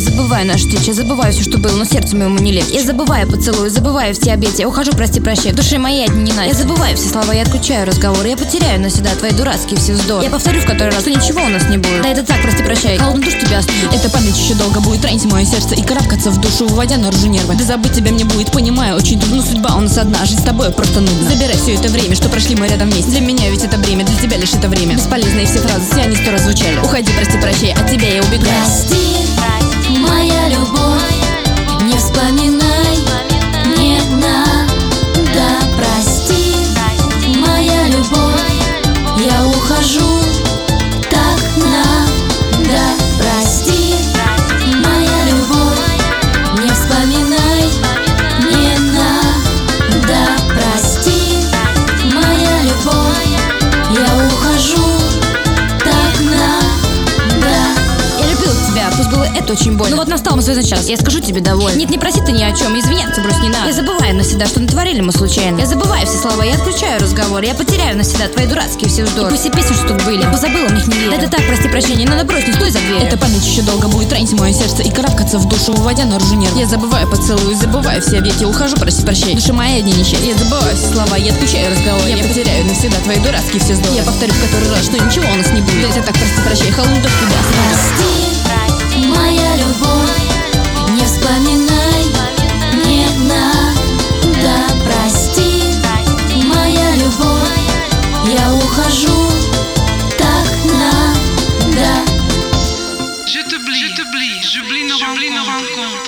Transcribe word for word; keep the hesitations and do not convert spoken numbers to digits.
забываю наш встречи, забываю все, что было, но сердцу моему не легче. Я забываю поцелуй, забываю все объятия. Я ухожу, прости, прощай, в душе моей одни не найти. Я забываю все слова, я отключаю разговоры. Я потеряю навсегда твои дурацкие все вздоры. Я повторю в который раз, что ничего у нас не будет. Да это так, прости, прощай, холодный душ тебя остудит. Эта память еще долго будет ранить мое сердце и карабкаться в душу, уводя наружу нервы. Да забыть тебя мне будет, понимаю, очень трудно. Судьба у нас одна, жить с тобой просто нудно. Забирай все это время, что прошли мы рядом вместе. Для меня ведь это время, для тебя лишь это время. Бесполезные все фразы, все они сто раз звучали. Уходи, прости, прощай, от тебя я убегаю. Прости, моя любовь, не вспоминай, не надо. Прости, моя любовь, я ухожу, так надо. Прости, моя любовь, не вспоминай, не надо. Прости, моя любовь, я ухожу, так надо. Я любила тебя, пусть было это очень больно. Но вот настал мой звездный час, я скажу тебе довольно. Нет, не проси ты ни о чем, извиняться брось не надо. Я забываю навсегда, что натворили мы случайно. Я забываю все слова, я отключаю разговор. Я потеряю навсегда твои дурацкие все вздоры. И пусть все песни, что тут были, я позабыла в них не верю. Да это так, прости, прощай, не надо, брось, не стой за дверь. Эта память еще долго будет ранить мое сердце и карабкаться в душу, уводя наружу нервы. Я забываю поцелуй, забываю все объятия. Я ухожу, прости, прощай, в душе моей одни несчастья. Я забываю все слова, я отключаю разговор. Я, я потеряю навсегда твои дурацкие все вздоры. Я повторю в который раз, что ничего у нас не будет. Да это так, прости, прощай, холодный душ тебя остудит. Прости, моя любовь, не вспоминай, не надо. Прости, моя любовь, я ухожу, так надо. Je t'oublie, je t'oublie, j'oublie nos rencontres.